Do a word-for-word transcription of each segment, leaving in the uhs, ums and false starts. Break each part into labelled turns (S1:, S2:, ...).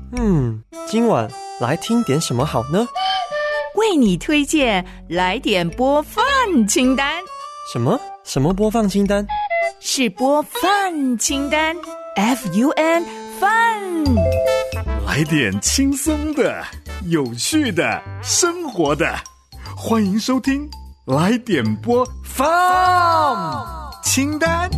S1: 嗯，今晚来听点什么好呢？
S2: 为你推荐来点播放清单。
S1: 什么？什么播放清单？
S2: 是播放清单 F U N Fun。
S3: 来点轻松的、有趣的、生活的，欢迎收听来点播放清单。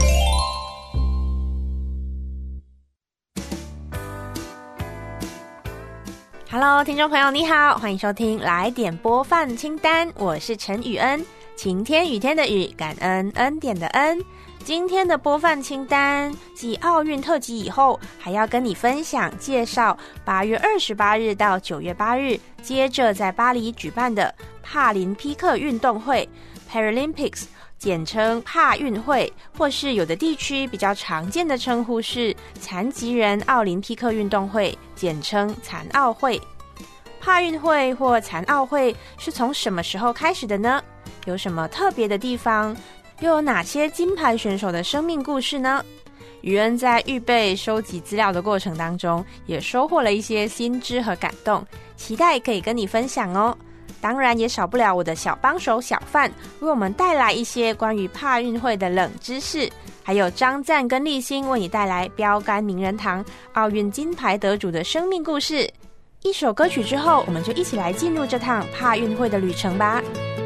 S4: Hello， 听众朋友你好，欢迎收听来点播放清单，我是陈雨恩，晴天雨天的雨，感恩恩典的恩。今天的播放清单继奥运特辑以后，还要跟你分享介绍八月二十八日到九月八日接着在巴黎举办的帕林匹克运动会 Paralympics， 简称帕运会，或是有的地区比较常见的称呼是残疾人奥林匹克运动会，简称残奥会。帕运会或残奥会是从什么时候开始的呢？有什么特别的地方？又有哪些金牌选手的生命故事呢？雨恩在预备收集资料的过程当中，也收获了一些新知和感动，期待可以跟你分享哦。当然也少不了我的小帮手小范，为我们带来一些关于帕运会的冷知识，还有张赞跟立新为你带来标杆名人堂奥运金牌得主的生命故事。一首歌曲之后，我们就一起来进入这趟帕运会的旅程吧。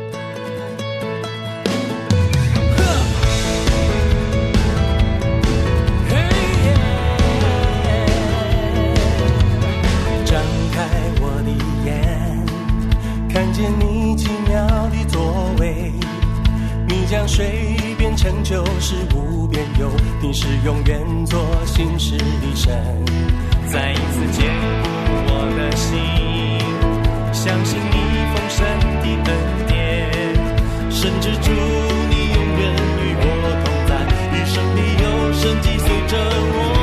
S5: 看见你奇妙的作为，你将水变成酒，是无边有，你是永远做心事的神。再一次坚固我的心，相信你丰盛的恩典，甚至主你永远与我同在，一生里有神迹随着我。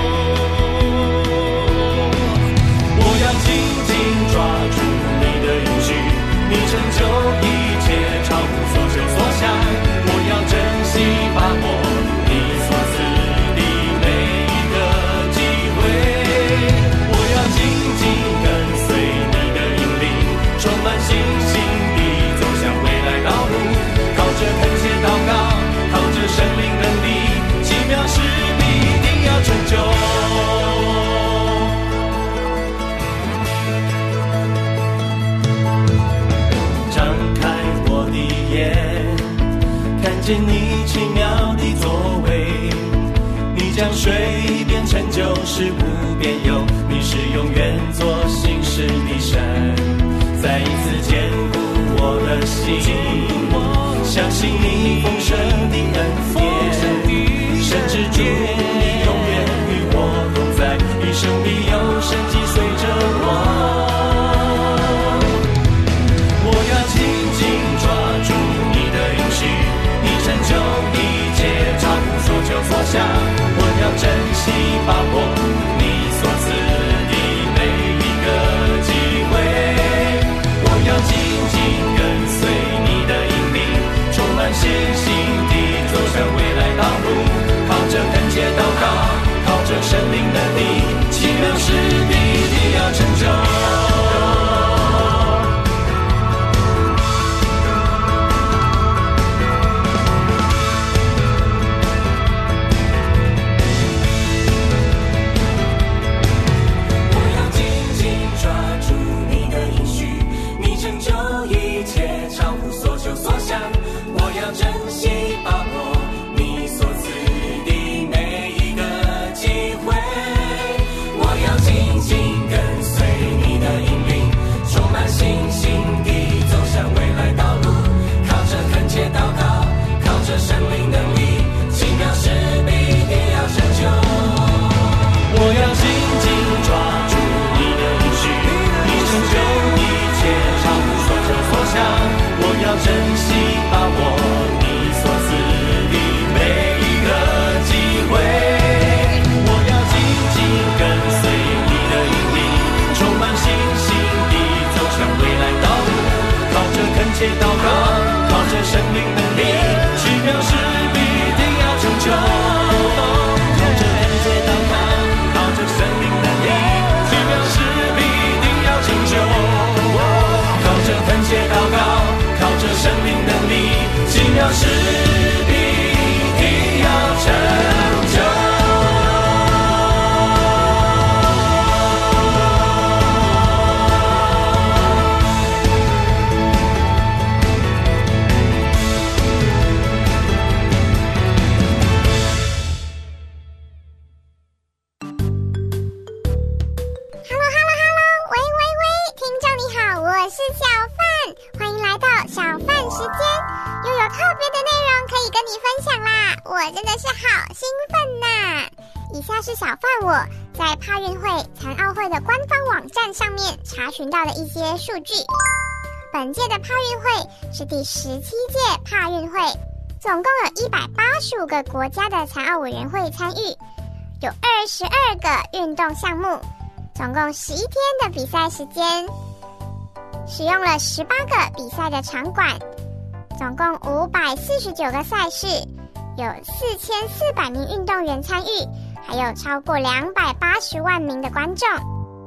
S5: 我要紧紧抓住你的应许，你成就一切，超乎所求所想，我要珍惜把握你所赐的每一个机会，我要紧紧跟随你的引领，充满信心地走向未来道路，靠着恳切祷告，靠着生命能力，奇妙事必定要成就。看见你奇妙的作为，你将水变成酒，是无边有，你是永远做心事的神。再一次坚固我的心，相信你丰盛的恩典，甚至主你永远与我同在，一生必有神迹随着我。我要紧紧抓住你的应许，成就一切，超乎所求所想，我要珍惜把握你所赐的每一个机会，我要紧紧跟随你的引领，充满信心地走向未来道路，靠着恳切祷告，靠着生命能力，奇妙事必定要成就。靠着恳切祷告，靠着生命能力，奇妙事
S6: 是小范，欢迎来到小范时间，又有特别的内容可以跟你分享啦，我真的是好兴奋呐！以下是小范我在帕运会、残奥会的官方网站上面查询到的一些数据。本届的帕运会是第十七届帕运会，总共有一百八十五个国家的残奥委员会参与，有二十二个运动项目，总共十一天的比赛时间，使用了十八个比赛的场馆，总共五百四十九个赛事，有四千四百名运动员参与，还有超过两百八十万名的观众。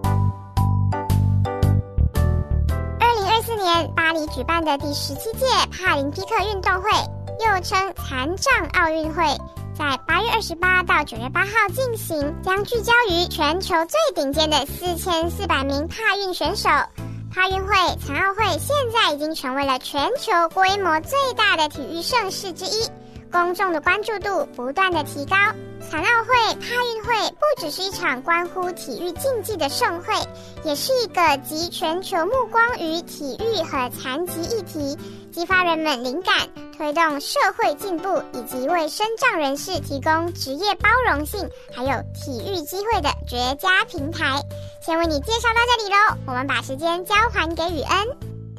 S6: 二零二四年巴黎举办的第十七届帕林匹克运动会，又称残障奥运会，在八月二十八到九月八号进行，将聚焦于全球最顶尖的四千四百名帕运选手。帕运会、残奥会现在已经成为了全球规模最大的体育盛事之一，公众的关注度不断的提高。残奥会、帕运会不只是一场关乎体育竞技的盛会，也是一个集全球目光于体育和残疾议题，激发人们灵感，推动社会进步，以及为身障人士提供职业包容性还有体育机会的绝佳平台。先为你介绍到这里咯，我们把时间交还给雨恩。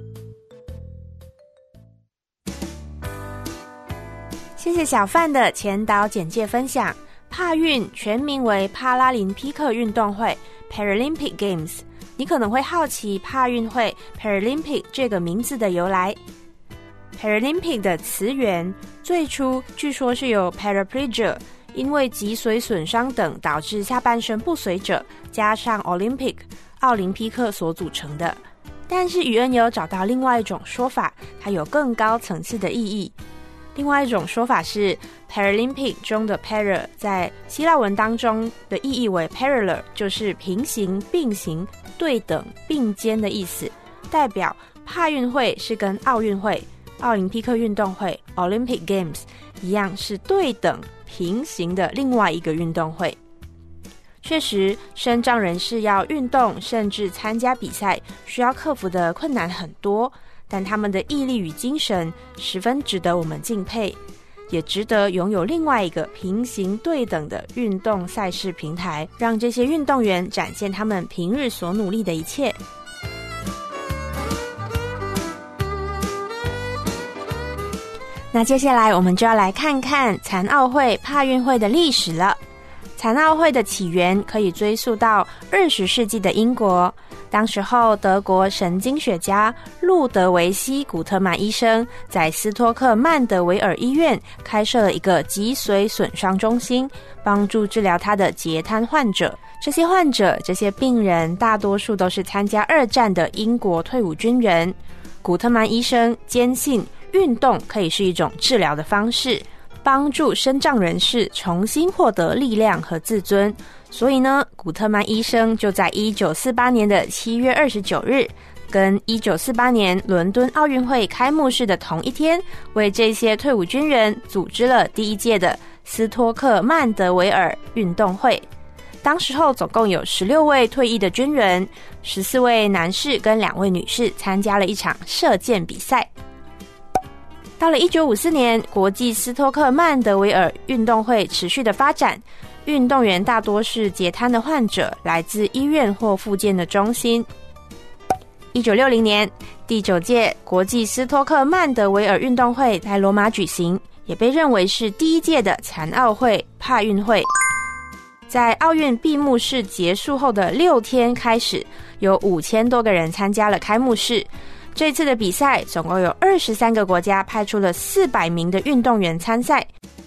S4: 谢谢小范的前导简介分享。帕运全名为帕拉林匹克运动会 Paralympic Games， 你可能会好奇帕运会 Paralympic 这个名字的由来。Paralympic 的词源最初据说是由 paraplegia， 因为脊髓损伤等导致下半身不遂者，加上 Olympic 奥林匹克所组成的。但是雨恩有找到另外一种说法，它有更高层次的意义。另外一种说法是 Paralympic 中的 para 在希腊文当中的意义为 parallel， 就是平行、并行、对等、并肩的意思，代表帕运会是跟奥运会、奥林匹克运动会 Olympic Games 一样是对等平行的另外一个运动会。确实，身障人士要运动甚至参加比赛，需要克服的困难很多，但他们的毅力与精神十分值得我们敬佩，也值得拥有另外一个平行对等的运动赛事平台，让这些运动员展现他们平日所努力的一切。那接下来我们就要来看看残奥会、帕运会的历史了。残奥会的起源可以追溯到二十世纪的英国，当时候德国神经学家路德维希·古特曼医生在斯托克曼德维尔医院开设了一个脊髓损伤中心，帮助治疗他的截瘫患者。这些患者、这些病人大多数都是参加二战的英国退伍军人。古特曼医生坚信运动可以是一种治疗的方式，帮助身障人士重新获得力量和自尊。所以呢，古特曼医生就在一九四八年的七月二十九日，跟一九四八年伦敦奥运会开幕式的同一天，为这些退伍军人组织了第一届的斯托克曼德维尔运动会。当时候总共有十六位退役的军人，十四位男士跟两位女士参加了一场射箭比赛。到了一九五四年，国际斯托克曼德维尔运动会持续的发展，运动员大多是截瘫的患者，来自医院或复健的中心。一九六零年，第九届国际斯托克曼德维尔运动会在罗马举行，也被认为是第一届的残奥会、帕运会。在奥运闭幕式结束后的六天开始，有五千多个人参加了开幕式。这次的比赛总共有二十三个国家派出了四百名的运动员参赛。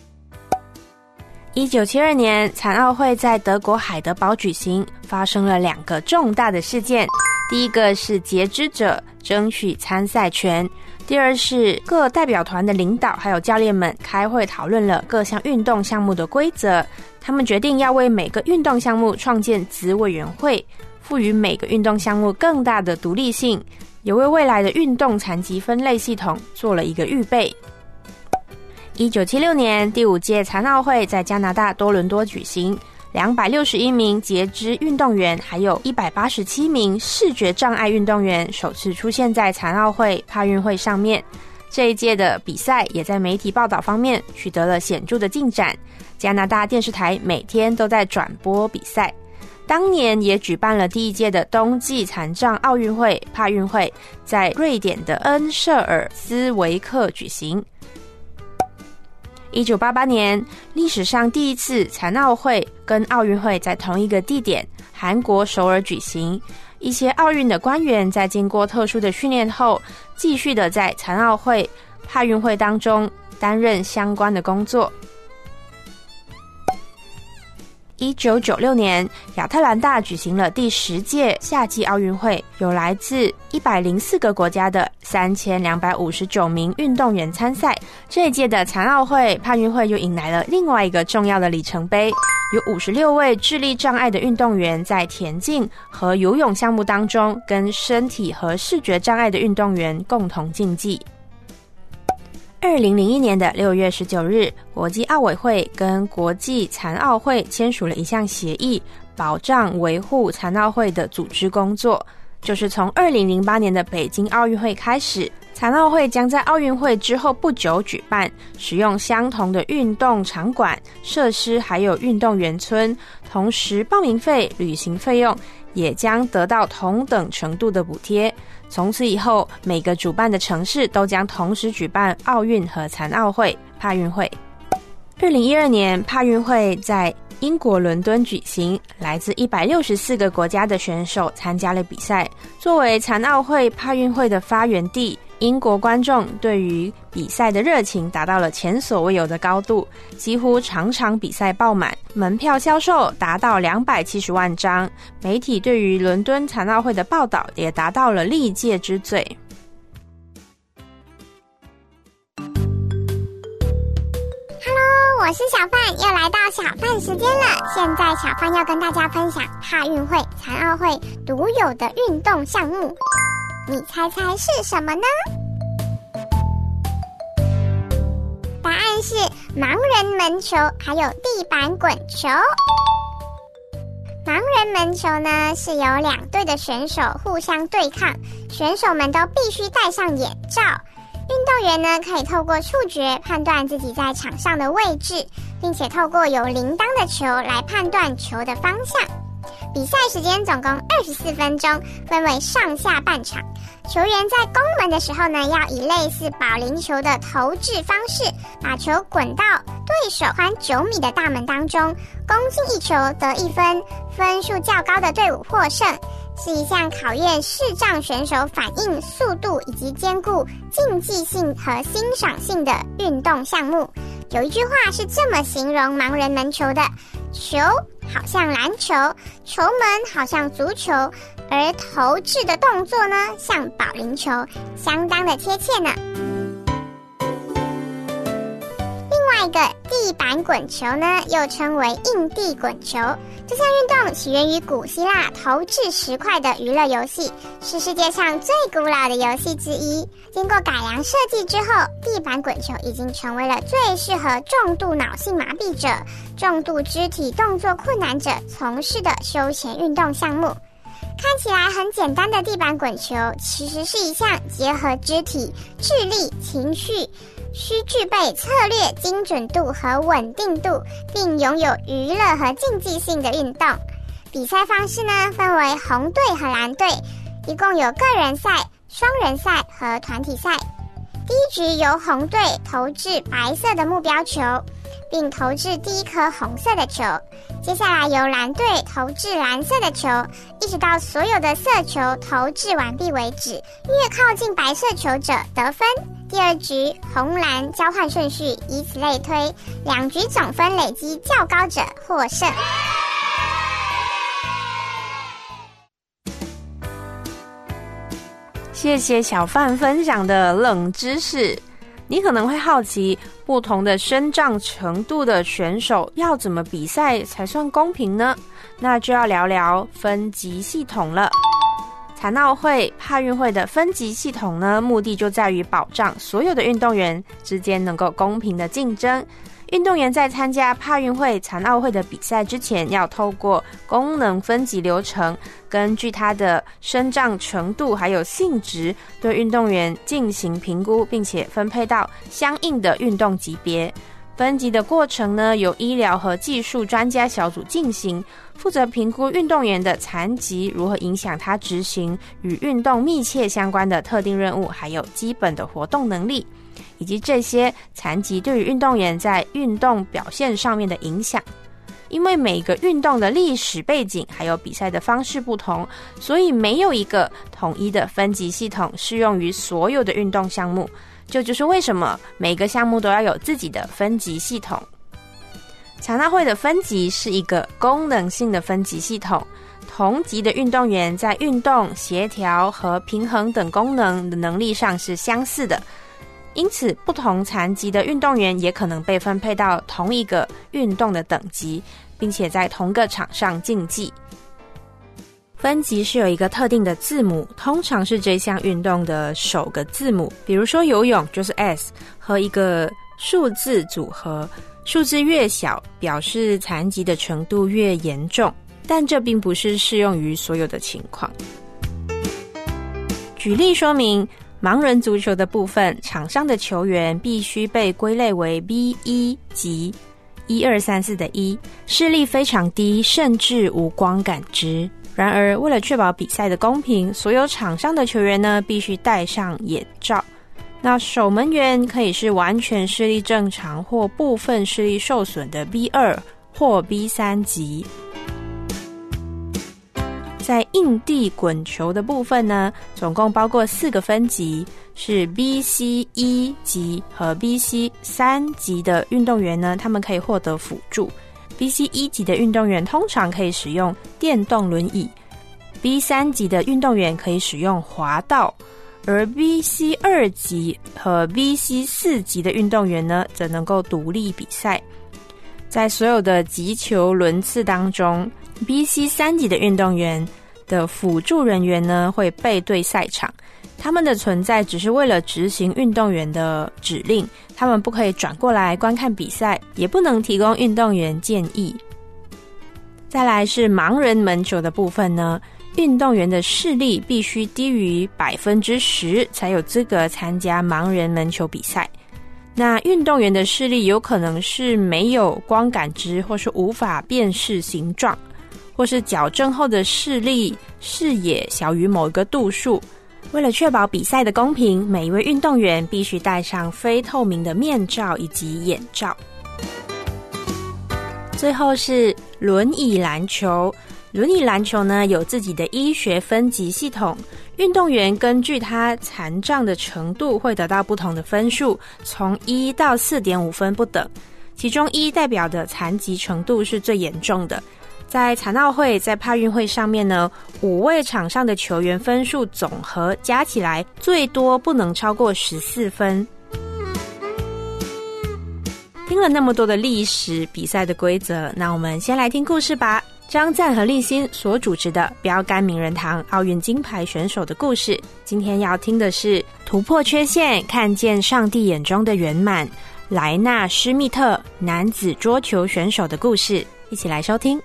S4: 一九七二年，残奥会在德国海德堡举行，发生了两个重大的事件。第一个是截肢者争取参赛权，第二是各代表团的领导还有教练们开会讨论了各项运动项目的规则。他们决定要为每个运动项目创建子委员会，赋予每个运动项目更大的独立性，也为未来的运动残疾分类系统做了一个预备。一九七六年，第五届残奥会在加拿大多伦多举行， 两百六十一名截肢运动员，还有一百八十七名视觉障碍运动员首次出现在残奥会、帕运会上面。这一届的比赛也在媒体报道方面取得了显著的进展。加拿大电视台每天都在转播比赛，当年也举办了第一届的冬季残障奥运会、帕运会，在瑞典的恩舍尔斯维克举行。一九八八年，历史上第一次残奥会跟奥运会在同一个地点——韩国首尔举行。一些奥运的官员在经过特殊的训练后，继续的在残奥会、帕运会当中担任相关的工作。一九九六年，亚特兰大举行了第十届夏季奥运会，有来自一百零四个国家的三千两百五十九名运动员参赛。这一届的残奥会、帕运会又迎来了另外一个重要的里程碑，有五十六位智力障碍的运动员在田径和游泳项目当中，跟身体和视觉障碍的运动员共同竞技。二零零一年的六月十九日，国际奥委会跟国际残奥会签署了一项协议，保障维护残奥会的组织工作。就是从二零零八年的北京奥运会开始，残奥会将在奥运会之后不久举办，使用相同的运动场馆、设施还有运动员村，同时报名费、旅行费用也将得到同等程度的补贴。从此以后，每个主办的城市都将同时举办奥运和残奥会、帕运会。二零一二年，帕运会在英国伦敦举行，来自一百六十四个国家的选手参加了比赛。作为残奥会、帕运会的发源地，英国观众对于比赛的热情达到了前所未有的高度，几乎场场比赛爆满，门票销售达到两百七十万张。媒体对于伦敦残奥会的报道也达到了历届之最。
S6: 我是小范，又来到小范时间了。现在小范要跟大家分享帕运会、残奥会独有的运动项目，你猜猜是什么呢？答案是盲人门球，还有地板滚球。盲人门球呢，是由两队的选手互相对抗，选手们都必须戴上眼罩。运动员呢，可以透过触觉判断自己在场上的位置，并且透过有铃铛的球来判断球的方向。比赛时间总共二十四分钟，分为上下半场。球员在攻门的时候呢，要以类似保龄球的投掷方式，把球滚到对手宽九米的大门当中，攻进一球得一分，分数较高的队伍获胜。是一项考验视障选手反应速度以及兼顾竞技性和欣赏性的运动项目。有一句话是这么形容盲人门球的：球好像篮球，球门好像足球，而投掷的动作呢，像保龄球，相当的贴切呢。另外一个地板滚球呢，又称为硬地滚球。这项运动起源于古希腊投掷石块的娱乐游戏，是世界上最古老的游戏之一。经过改良设计之后，地板滚球已经成为了最适合重度脑性麻痹者、重度肢体动作困难者从事的休闲运动项目。看起来很简单的地板滚球，其实是一项结合肢体、智力、情绪，需具备策略精准度和稳定度，并拥有娱乐和竞技性的运动。比赛方式呢，分为红队和蓝队，一共有个人赛、双人赛和团体赛。第一局由红队投掷白色的目标球，并投掷第一颗红色的球。接下来由蓝队投掷蓝色的球，一直到所有的色球投掷完毕为止，越靠近白色球者得分。第二局红蓝交换顺序，以此类推，两局总分累积较高者获胜。
S4: 谢谢小范分享的冷知识。你可能会好奇，不同的身障程度的选手要怎么比赛才算公平呢？那就要聊聊分级系统了。残奥会、帕运会的分级系统呢，目的就在于保障所有的运动员之间能够公平的竞争。 运动员在参加帕运会、残奥会的比赛之前，要透过功能分级流程，根据他的身障程度还有性质，对运动员进行评估，并且分配到相应的运动级别。分级的过程呢，由医疗和技术专家小组进行，负责评估运动员的残疾如何影响他执行与运动密切相关的特定任务，还有基本的活动能力，以及这些残疾对于运动员在运动表现上面的影响。因为每个运动的历史背景还有比赛的方式不同，所以没有一个统一的分级系统适用于所有的运动项目。这就是为什么每个项目都要有自己的分级系统。残奥会的分级是一个功能性的分级系统，同级的运动员在运动、协调和平衡等功能的能力上是相似的，因此不同残疾的运动员也可能被分配到同一个运动的等级，并且在同个场上竞技。分级是有一个特定的字母，通常是这项运动的首个字母，比如说游泳就是 S， 和一个数字组合，数字越小表示残疾的程度越严重，但这并不是适用于所有的情况。举例说明，盲人足球的部分，场上的球员必须被归类为 B 一 级，一二三四的一，视力非常低，甚至无光感知。然而，为了确保比赛的公平，所有场上的球员呢必须戴上眼罩。那守门员可以是完全视力正常或部分视力受损的 B 二 或 B 三 级。在硬地滚球的部分呢，总共包括四个分级，是 B C 一 级和 B C 三 级的运动员呢，他们可以获得辅助。B C 一 级的运动员通常可以使用电动轮椅， B 三 级的运动员可以使用滑道，而 B C 二 级和 B C 四 级的运动员呢，则能够独立比赛。在所有的击球轮次当中， B C 三 级的运动员的辅助人员呢会背对赛场，他们的存在只是为了执行运动员的指令，他们不可以转过来观看比赛，也不能提供运动员建议。再来是盲人门球的部分呢，运动员的视力必须低于百分之十才有资格参加盲人门球比赛。那运动员的视力有可能是没有光感知，或是无法辨识形状，或是矫正后的视力视野小于某一个度数。为了确保比赛的公平，每一位运动员必须戴上非透明的面罩以及眼罩。最后是轮椅篮球。轮椅篮球呢有自己的医学分级系统，运动员根据他残障的程度会得到不同的分数，从一到 四点五 分不等，其中一代表的残疾程度是最严重的。在残奥会、在帕运会上面呢，五位场上的球员分数总和加起来最多不能超过十四分。听了那么多的历史比赛的规则，那我们先来听故事吧。张赞和立新所主持的标杆名人堂奥运金牌选手的故事，今天要听的是突破缺陷，看见上帝眼中的圆满，莱纳施密特男子桌球选手的故事，一起来收听。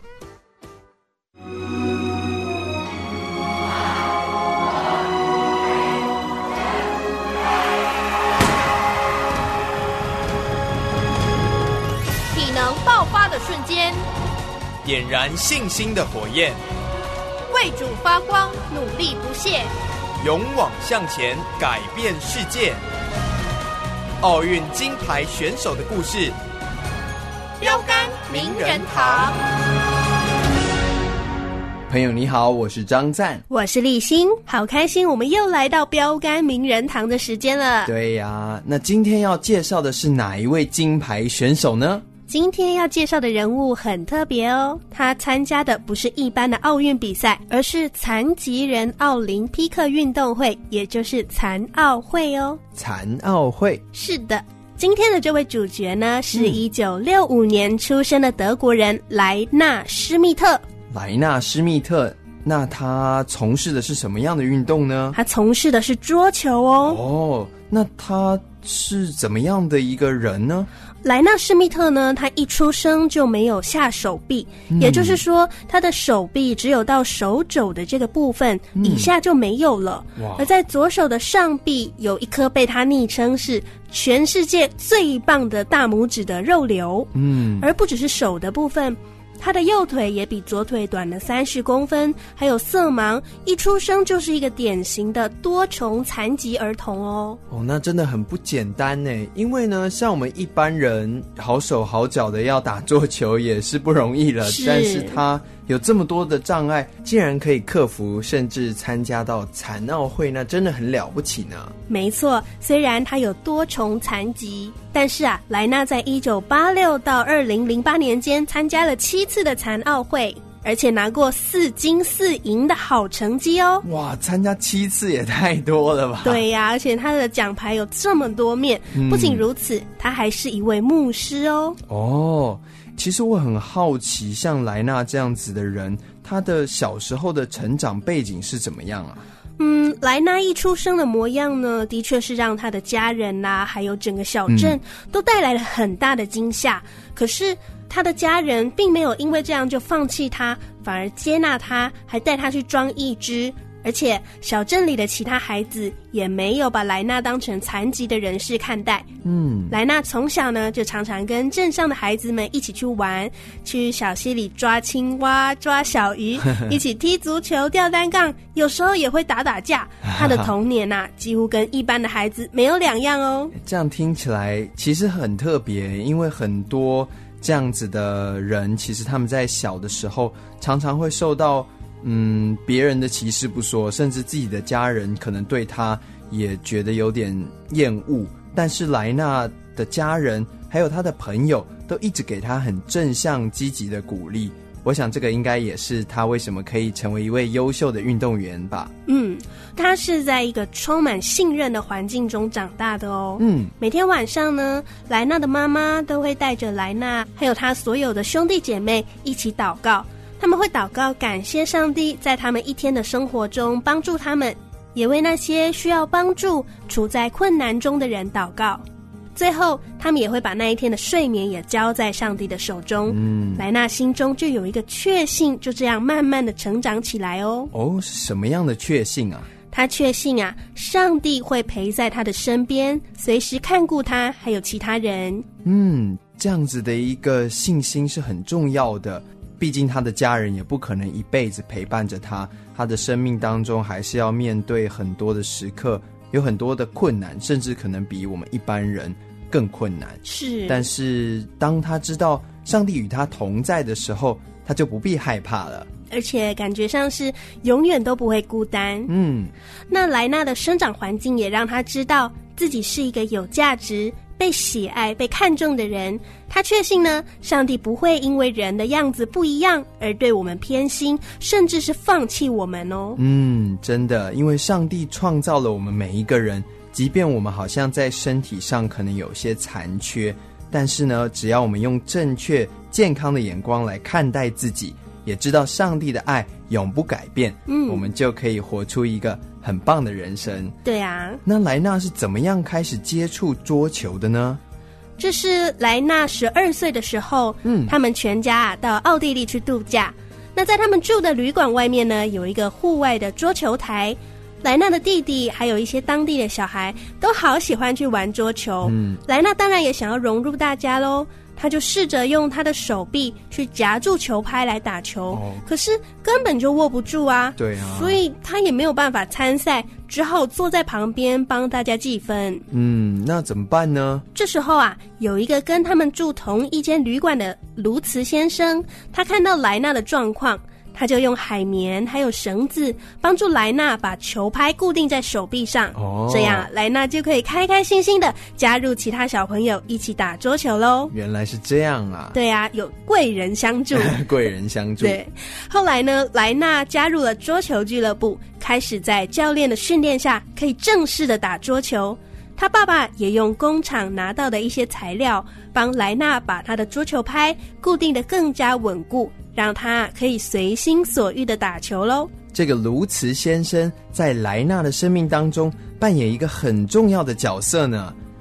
S7: 体能爆发的瞬间，
S8: 点燃信心的火焰，
S7: 为主发光，努力不懈，
S8: 勇往向前，改变世界。奥运金牌选手的故事，
S7: 标杆名人堂。
S9: 朋友你好，我是张赞，
S10: 我是立新，好开心我们又来到标杆名人堂的时间了。
S9: 对呀，那今天要介绍的是哪一位金牌选手呢？
S10: 今天要介绍的人物很特别哦，他参加的不是一般的奥运比赛，而是残疾人奥林匹克运动会，也就是残奥会哦。
S9: 残奥会，
S10: 是的。今天的这位主角呢，是一九六五年出生的德国人莱纳施密特。
S9: 莱纳施密特，那他从事的是什么样的运动呢？
S10: 他从事的是桌球哦。
S9: 哦，那他是怎么样的一个人呢？
S10: 莱纳施密特呢，他一出生就没有下手臂、嗯、也就是说他的手臂只有到手肘的这个部分、嗯、以下就没有了。而在左手的上臂有一颗被他昵称是全世界最棒的大拇指的肉瘤。嗯，而不只是手的部分，他的右腿也比左腿短了三十公分，还有色盲，一出生就是一个典型的多重残疾儿童哦。
S9: 哦，那真的很不简单呢。因为呢，像我们一般人好手好脚的要打桌球也是不容易了，是但是他有这么多的障碍，竟然可以克服，甚至参加到残奥会，那真的很了不起呢。
S10: 没错，虽然他有多重残疾，但是啊，莱纳在一九八六到二零零八年间参加了七次的残奥会，而且拿过四金四银的好成绩哦。哇，
S9: 参加七次也太多了吧？
S10: 对呀、啊，而且他的奖牌有这么多面、嗯、不仅如此，他还是一位牧师哦。
S9: 哦，其实我很好奇，像莱纳这样子的人，他的小时候的成长背景是怎么样啊？
S10: 嗯，莱纳一出生的模样呢，的确是让他的家人啦、啊，还有整个小镇、嗯、都带来了很大的惊吓。可是他的家人并没有因为这样就放弃他，反而接纳他，还带他去装义肢。而且小镇里的其他孩子也没有把莱纳当成残疾的人士看待。嗯，莱纳从小呢就常常跟镇上的孩子们一起去玩，去小溪里抓青蛙、抓小鱼，一起踢足球、吊单杠，有时候也会打打架。他的童年啊，几乎跟一般的孩子没有两样哦。
S9: 这样听起来其实很特别，因为很多这样子的人，其实他们在小的时候常常会受到嗯，别人的歧视不说，甚至自己的家人可能对他也觉得有点厌恶，但是莱纳的家人还有他的朋友都一直给他很正向积极的鼓励。我想这个应该也是他为什么可以成为一位优秀的运动员吧。
S10: 嗯，他是在一个充满信任的环境中长大的哦。嗯，每天晚上呢，莱纳的妈妈都会带着莱纳还有他所有的兄弟姐妹一起祷告，他们会祷告感谢上帝在他们一天的生活中帮助他们，也为那些需要帮助处在困难中的人祷告。最后他们也会把那一天的睡眠也交在上帝的手中。嗯，莱纳心中就有一个确信，就这样慢慢的成长起来哦。
S9: 哦，是什么样的确信啊？
S10: 他确信啊，上帝会陪在他的身边，随时看顾他还有其他人。
S9: 嗯，这样子的一个信心是很重要的，毕竟他的家人也不可能一辈子陪伴着他，他的生命当中还是要面对很多的时刻，有很多的困难，甚至可能比我们一般人更困难。是，但是当他知道上帝与他同在的时候，他就不必害怕了，
S10: 而且感觉上是永远都不会孤单。嗯，那莱纳的生长环境也让他知道自己是一个有价值、被喜爱、被看重的人。他确信呢，上帝不会因为人的样子不一样而对我们偏心，甚至是放弃我们哦。
S9: 嗯，真的，因为上帝创造了我们每一个人，即便我们好像在身体上可能有些残缺，但是呢，只要我们用正确健康的眼光来看待自己，也知道上帝的爱永不改变，嗯，我们就可以活出一个很棒的人生。
S10: 对啊，
S9: 那莱纳是怎么样开始接触桌球的呢？
S10: 这是莱纳十二岁的时候，嗯，他们全家啊到奥地利去度假。那在他们住的旅馆外面呢，有一个户外的桌球台。莱纳的弟弟还有一些当地的小孩都好喜欢去玩桌球，嗯，莱纳当然也想要融入大家咯，他就试着用他的手臂去夹住球拍来打球，哦，可是根本就握不住啊。对啊，所以他也没有办法参赛，只好坐在旁边帮大家计分。
S9: 嗯，那怎么办呢？
S10: 这时候啊，有一个跟他们住同一间旅馆的卢茨先生，他看到莱纳的状况，他就用海绵还有绳子帮助莱纳把球拍固定在手臂上，哦，这样莱纳就可以开开心心的加入其他小朋友一起打桌球咯。
S9: 原来是这样啊。
S10: 对啊，有贵人相助。
S9: 贵人相助。
S10: 对，后来呢，莱纳加入了桌球俱乐部，开始在教练的训练下可以正式的打桌球。他爸爸也用工厂拿到的一些材料帮莱纳把他的桌球拍固定得更加稳固，让他可以随心所欲的打球咯。
S9: 这个卢茨先生在莱纳的生命当中扮演一个很重要的角色呢。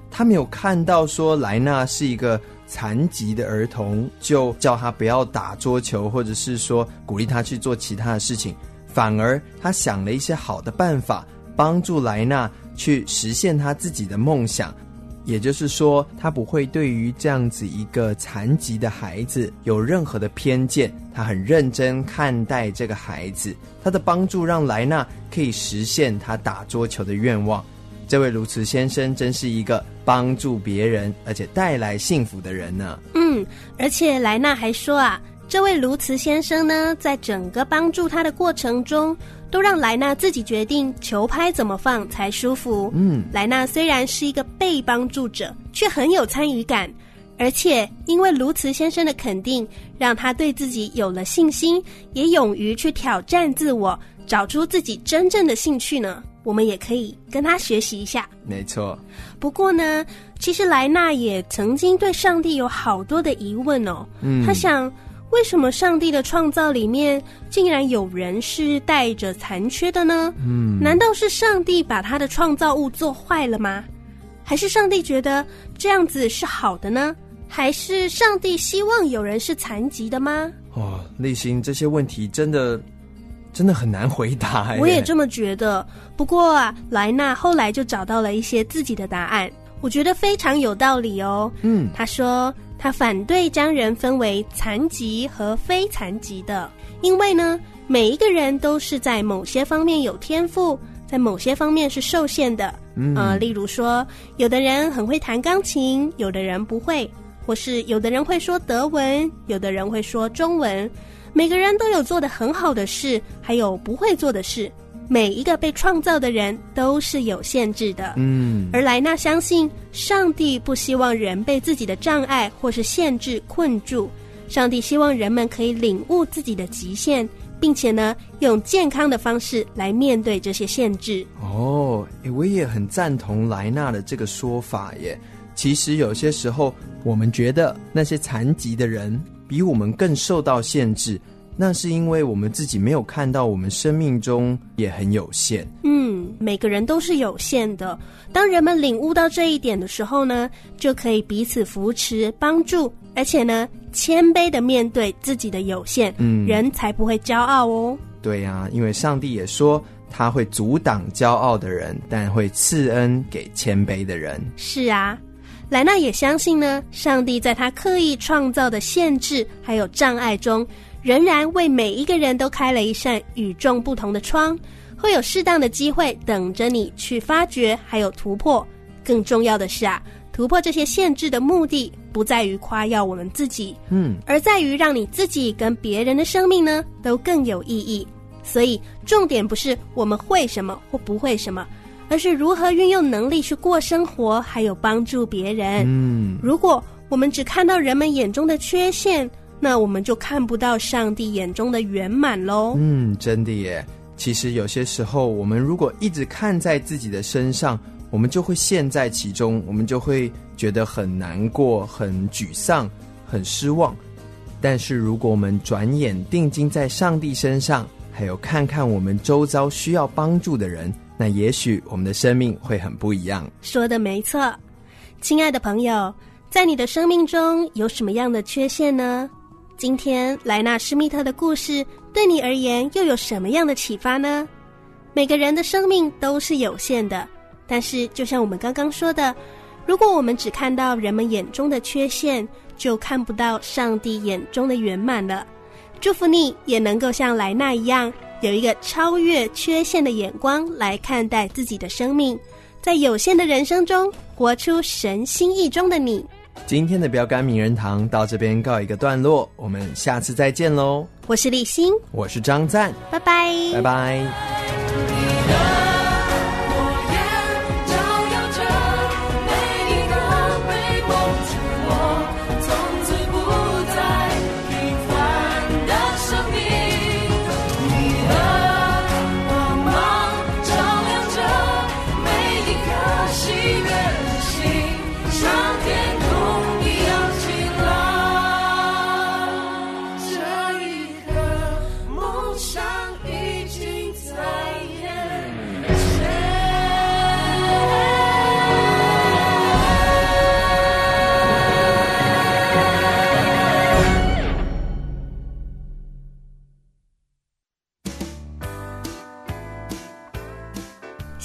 S9: 他没有看到说莱纳是一个残疾的儿童，就叫他不要打桌球，或者是说鼓励他去做其他的事情，反而他想了一些好的办法，帮助莱纳去实现他自己的梦想。也就是说，他不会对于这样子一个残疾的孩子有任何的偏见，他很认真看待这个孩子，他的帮助让莱纳可以实现他打桌球的愿望。这位卢茨先生真是一个帮助别人而且带来幸福的人呢。
S10: 嗯，而且莱纳还说啊，这位卢茨先生呢，在整个帮助他的过程中，都让莱纳自己决定球拍怎么放才舒服。嗯，莱纳虽然是一个被帮助者，却很有参与感，而且因为卢茨先生的肯定，让他对自己有了信心，也勇于去挑战自我，找出自己真正的兴趣呢。我们也可以跟他学习一下。
S9: 没错。
S10: 不过呢，其实莱纳也曾经对上帝有好多的疑问哦。嗯，他想，为什么上帝的创造里面竟然有人是带着残缺的呢？嗯，难道是上帝把他的创造物做坏了吗？还是上帝觉得这样子是好的呢？还是上帝希望有人是残疾的吗？
S9: 哦，立新，这些问题真的真的很难回答耶。
S10: 我也这么觉得。不过啊，莱纳后来就找到了一些自己的答案，我觉得非常有道理哦。嗯，他说他反对将人分为残疾和非残疾的，因为呢，每一个人都是在某些方面有天赋，在某些方面是受限的。嗯，呃，例如说，有的人很会弹钢琴，有的人不会，或是有的人会说德文，有的人会说中文。每个人都有做得很好的事，还有不会做的事。每一个被创造的人都是有限制的。嗯，而莱纳相信，上帝不希望人被自己的障碍或是限制困住。上帝希望人们可以领悟自己的极限，并且呢，用健康的方式来面对这些限制。
S9: 哦，我也很赞同莱纳的这个说法耶。其实有些时候，我们觉得那些残疾的人比我们更受到限制，那是因为我们自己没有看到我们生命中也很有限。
S10: 嗯，每个人都是有限的。当人们领悟到这一点的时候呢，就可以彼此扶持帮助，而且呢，谦卑的面对自己的有限，嗯，人才不会骄傲哦。
S9: 对啊，因为上帝也说他会阻挡骄傲的人，但会赐恩给谦卑的人。
S10: 是啊，莱纳也相信呢，上帝在他刻意创造的限制还有障碍中，仍然为每一个人都开了一扇与众不同的窗，会有适当的机会等着你去发掘还有突破。更重要的是啊，突破这些限制的目的不在于夸耀我们自己，嗯，而在于让你自己跟别人的生命呢都更有意义。所以重点不是我们会什么或不会什么，而是如何运用能力去过生活，还有帮助别人。嗯，如果我们只看到人们眼中的缺陷，那我们就看不到上帝眼中的圆满咯。
S9: 嗯，真的耶。其实有些时候，我们如果一直看在自己的身上，我们就会陷在其中，我们就会觉得很难过、很沮丧、很失望。但是如果我们转眼定睛在上帝身上，还有看看我们周遭需要帮助的人，那也许我们的生命会很不一样。
S10: 说得没错。亲爱的朋友，在你的生命中有什么样的缺陷呢？今天莱纳施密特的故事对你而言又有什么样的启发呢？每个人的生命都是有限的，但是就像我们刚刚说的，如果我们只看到人们眼中的缺陷，就看不到上帝眼中的圆满了。祝福你也能够像莱纳一样，有一个超越缺陷的眼光来看待自己的生命，在有限的人生中活出神心意中的你。
S9: 今天的标杆名人堂到这边告一个段落，我们下次再见咯。
S10: 我是立新，
S9: 我是张赞，
S10: 拜拜，
S9: 拜拜。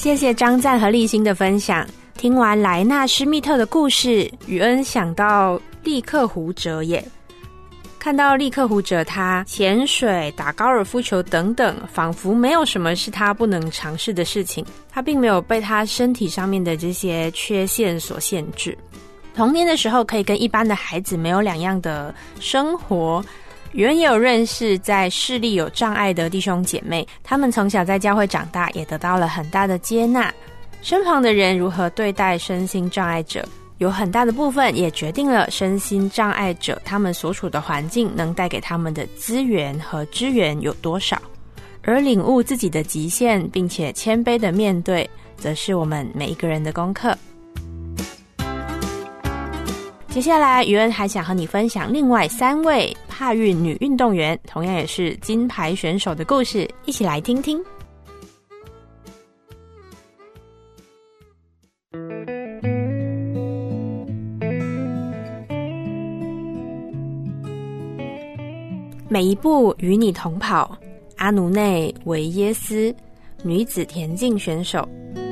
S4: 谢谢张赞和立新的分享。听完莱纳施密特的故事，宇恩想到利克胡哲耶。看到利克胡哲他潜水、打高尔夫球等等，仿佛没有什么是他不能尝试的事情，他并没有被他身体上面的这些缺陷所限制。童年的时候可以跟一般的孩子没有两样的生活。宇恩也有认识在视力有障碍的弟兄姐妹，他们从小在教会长大，也得到了很大的接纳。身旁的人如何对待身心障碍者，有很大的部分也决定了身心障碍者他们所处的环境能带给他们的资源和支援有多少。而领悟自己的极限并且谦卑的面对，则是我们每一个人的功课。接下来宇恩还想和你分享另外三位帕运女运动员，同样也是金牌选手的故事，一起来听听。每一步与你同跑，阿努内维耶斯，女子田径选手。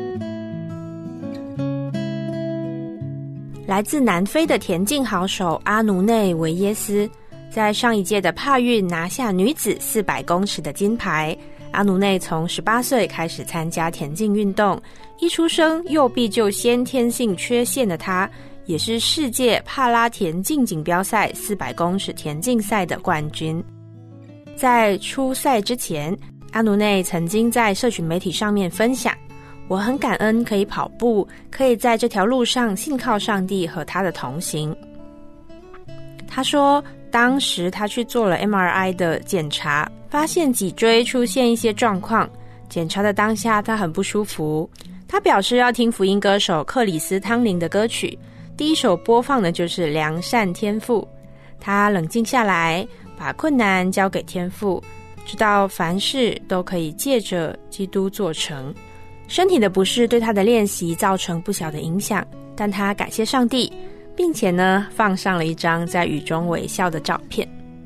S4: 来自南非的田径好手阿努内维耶斯，在上一届的帕运拿下女子四百公尺的金牌。阿努内从十八岁开始参加田径运动，一出生右臂就先天性缺陷的她，也是世界帕拉田径锦标赛四百公尺田径赛的冠军。在出赛之前，阿努内曾经在社群媒体上面分享，我很感恩可以跑步，可以在这条路上信靠上帝和他的同行。他说当时他去做了 M R I 的检查，发现脊椎出现一些状况，检查的当下他很不舒服。他表示要听福音歌手克里斯汤林的歌曲，第一首播放的就是良善天父。他冷静下来，把困难交给天父，知道凡事都可以借着基督做成。身体的不适对他的练习造成不小的影响，但他感谢上帝，并且呢放上了一张在雨中微笑的照片。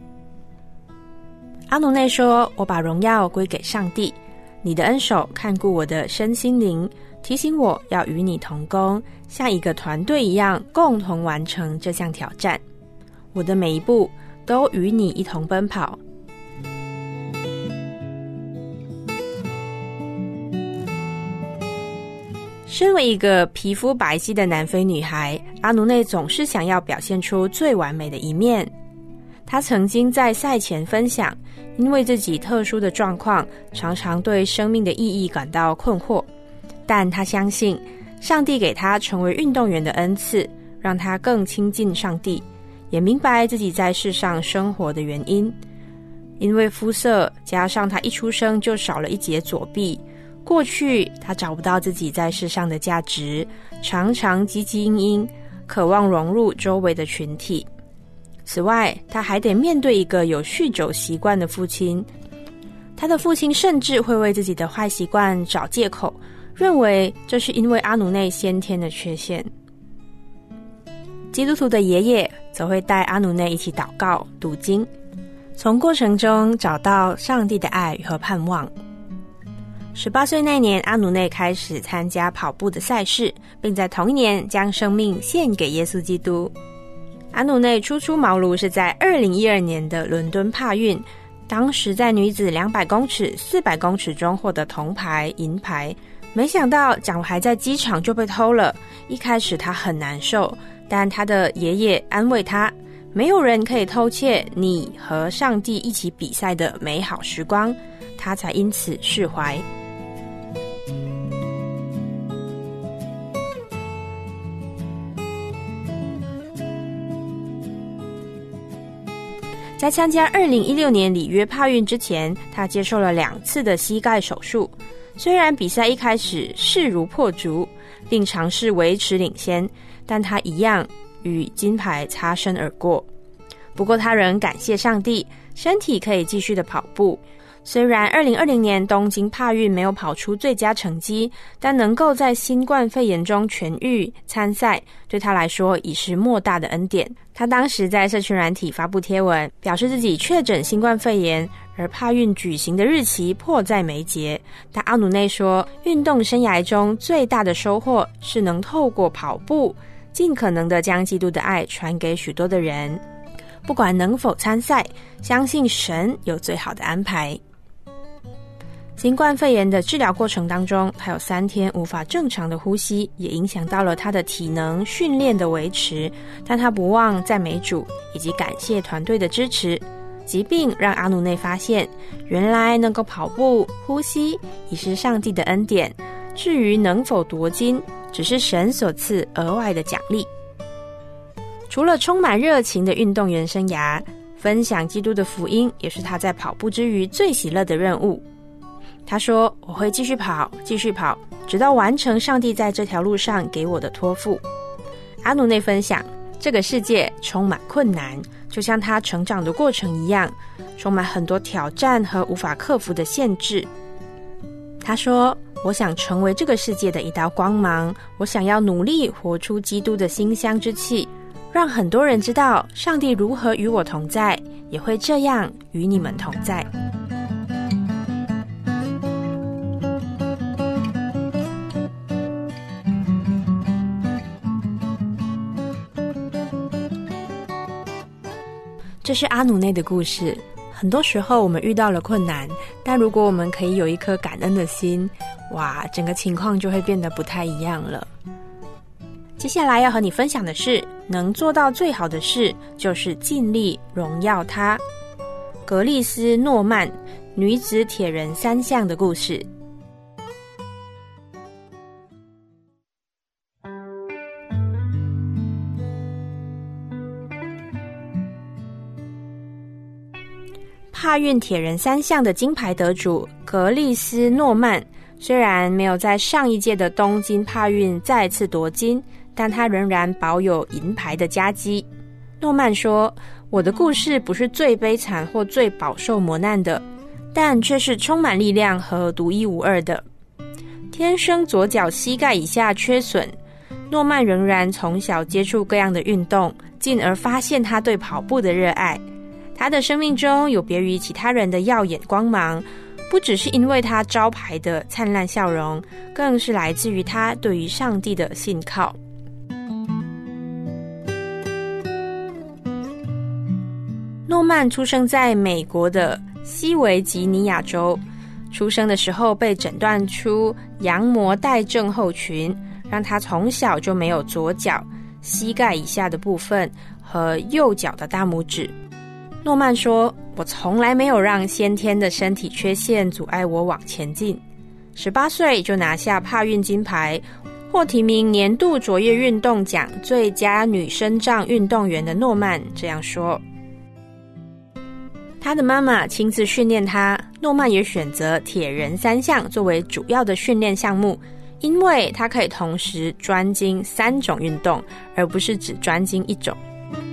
S4: 阿努内说，我把荣耀归给上帝，你的恩手看顾我的身心灵，提醒我要与你同工，像一个团队一样共同完成这项挑战。我的每一步都与你一同奔跑。身为一个皮肤白皙的南非女孩，阿努内总是想要表现出最完美的一面。她曾经在赛前分享，因为自己特殊的状况，常常对生命的意义感到困惑，但她相信上帝给她成为运动员的恩赐，让她更亲近上帝，也明白自己在世上生活的原因。因为肤色加上她一出生就少了一截左臂，过去他找不到自己在世上的价值，常常汲汲营营，渴望融入周围的群体。此外，他还得面对一个有酗酒习惯的父亲，他的父亲甚至会为自己的坏习惯找借口，认为这是因为阿努内先天的缺陷。基督徒的爷爷则会带阿努内一起祷告、读经，从过程中找到上帝的爱和盼望。十八岁那年，阿努内开始参加跑步的赛事，并在同一年将生命献给耶稣基督。阿努内初出茅庐是在二零一二年的伦敦帕运，当时在女子两百公尺、四百公尺中获得铜牌、银牌。没想到奖牌在机场就被偷了，一开始他很难受，但他的爷爷安慰他，没有人可以偷窃你和上帝一起比赛的美好时光，他才因此释怀。在参加二零一六年里约帕运之前，他接受了两次的膝盖手术。虽然比赛一开始势如破竹，并尝试维持领先，但他一样与金牌擦身而过。不过他仍感谢上帝，身体可以继续的跑步。 虽然二零二零年东京帕运没有跑出最佳成绩，但能够在新冠肺炎中痊愈参赛，对他来说已是莫大的恩典。他当时在社群软体发布贴文，表示自己确诊新冠肺炎，而帕运举行的日期迫在眉睫。但阿努内说，运动生涯中最大的收获是能透过跑步尽可能的将基督的爱传给许多的人。不管能否参赛，相信神有最好的安排。新冠肺炎的治疗过程当中，他有三天无法正常的呼吸，也影响到了他的体能训练的维持，但他不忘赞美主以及感谢团队的支持。疾病让阿努内发现，原来能够跑步呼吸已是上帝的恩典，至于能否夺金，只是神所赐额外的奖励。除了充满热情的运动员生涯，分享基督的福音也是他在跑步之余最喜乐的任务。他说，我会继续跑继续跑，直到完成上帝在这条路上给我的托付。阿努内分享，这个世界充满困难，就像他成长的过程一样，充满很多挑战和无法克服的限制。他说，我想成为这个世界的一道光芒，我想要努力活出基督的馨香之气，让很多人知道上帝如何与我同在，也会这样与你们同在。这是阿努内的故事。很多时候我们遇到了困难，但如果我们可以有一颗感恩的心，哇，整个情况就会变得不太一样了。接下来要和你分享的是，能做到最好的事就是尽力荣耀他。格丽斯·诺曼，女子铁人三项的故事。帕运铁人三项的金牌得主格丽斯·诺曼，虽然没有在上一届的东京帕运再次夺金，但他仍然保有银牌的佳绩。诺曼说，我的故事不是最悲惨或最饱受磨难的，但却是充满力量和独一无二的。天生左脚膝盖以下缺损，诺曼仍然从小接触各样的运动，进而发现他对跑步的热爱。他的生命中有别于其他人的耀眼光芒，不只是因为他招牌的灿烂笑容，更是来自于他对于上帝的信靠。诺曼出生在美国的西维吉尼亚州，出生的时候被诊断出羊膜带症候群，让他从小就没有左脚膝盖以下的部分和右脚的大拇指。诺曼说，我从来没有让先天的身体缺陷阻碍我往前进。十八岁就拿下帕运金牌，获提名年度卓越运动奖最佳女身障运动员的诺曼这样说。他的妈妈亲自训练他，诺曼也选择铁人三项作为主要的训练项目，因为他可以同时专精三种运动，而不是只专精一种。